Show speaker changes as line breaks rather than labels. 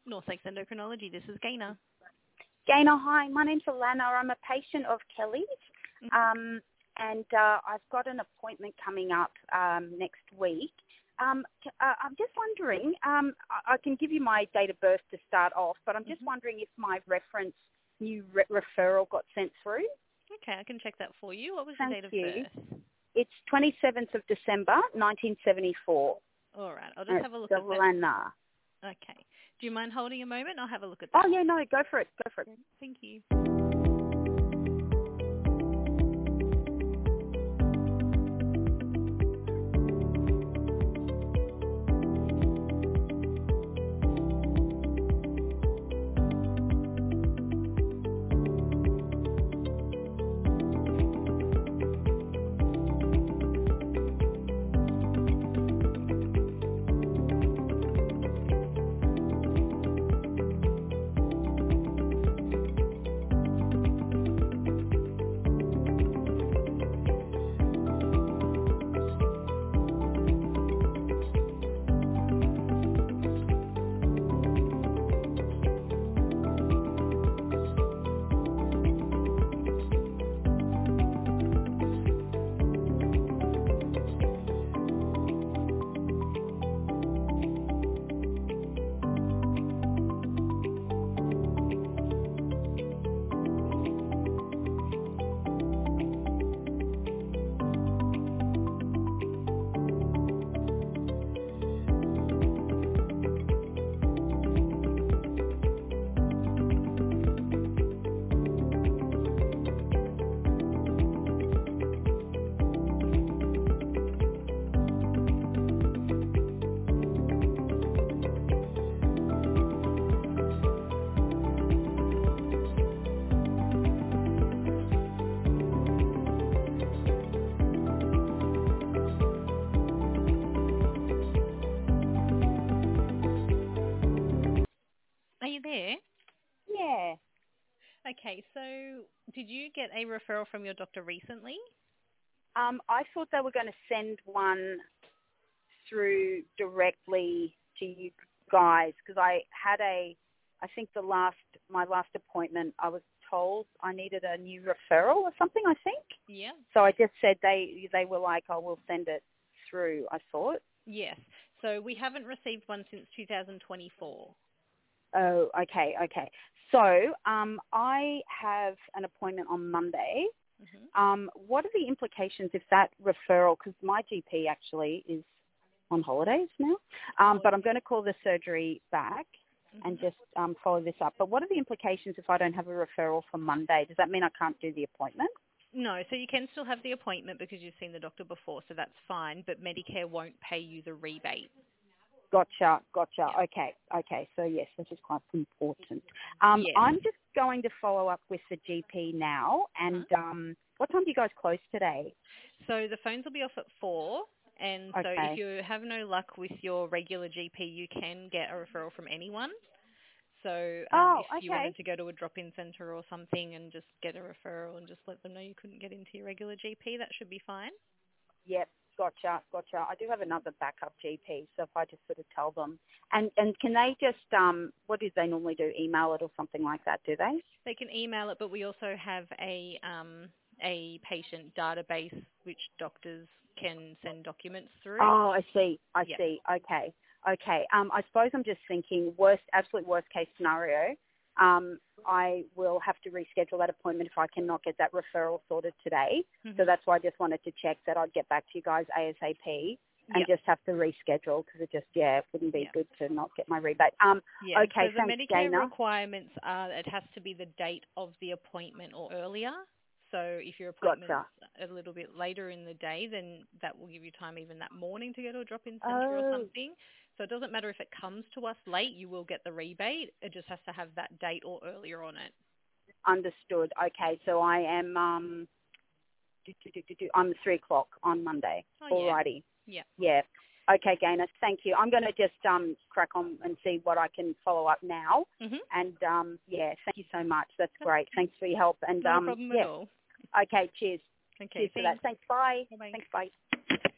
North Lakes Endocrinology. This is Gaynor.
Gaynor, hi. My name's Alana. I'm a patient of Kelly's, and I've got an appointment coming up next week. I'm just wondering, I can give you my date of birth to start off, but I'm just wondering if my new referral got sent through.
Okay, I can check that for you. What was the date of birth?
It's 27th of December, 1974.
All right, I'll just have a look at that.
Alana.
Okay. Do you mind holding a moment? I'll have a look at that.
Oh, yeah, no, go for it.
Thank you. Are you there?
Yeah.
Okay, so did you get a referral from your doctor recently?
I thought they were going to send one through directly to you guys because I think my last appointment I was told I needed a new referral or something, I think.
Yeah.
So I just said they were like, oh, we'll send it through, I thought.
Yes. So we haven't received one since 2024.
Oh, okay. So I have an appointment on Monday. What are the implications if that referral, because my GP actually is on holidays now, but I'm going to call the surgery back and just follow this up. But what are the implications if I don't have a referral for Monday? Does that mean I can't do the appointment?
No, so you can still have the appointment because you've seen the doctor before, so that's fine, but Medicare won't pay you the rebate.
Gotcha.
Yeah.
Okay. So yes, this is quite important.
Yes.
I'm just going to follow up with the GP now. And what time do you guys close today?
So the phones will be off at 4. And so if you have no luck with your regular GP, you can get a referral from anyone. So if you wanted to go to a drop-in centre or something and just get a referral and just let them know you couldn't get into your regular GP, that should be fine.
Yep. Gotcha. I do have another backup GP, so if I just sort of tell them. And can they just, what do they normally do, email it or something like that, do they?
They can email it, but we also have a patient database which doctors can send documents through.
Oh, I see. Okay. I suppose I'm just thinking absolute worst case scenario, I will have to reschedule that appointment if I cannot get that referral sorted today. So that's why I just wanted to check that I'd get back to you guys ASAP and just have to reschedule because it wouldn't be good to not get my rebate. Okay,
so the
thanks,
Medicare
Gaynor.
requirements are it has to be the date of the appointment or earlier. So if your appointment's a little bit later in the day, then that will give you time even that morning to go to a drop-in centre or something. So it doesn't matter if it comes to us late, you will get the rebate. It just has to have that date or earlier on it.
Understood. Okay, so I am I'm 3 o'clock on Monday. Alrighty. Yeah. Okay, Gaynor, thank you. I'm going to just crack on and see what I can follow up now. And thank you so much. That's great. Thanks for your help. And
no problem at all.
Okay, cheers.
Okay,
cheers for that. Thanks. Bye.
Bye-bye.
Thanks. Bye.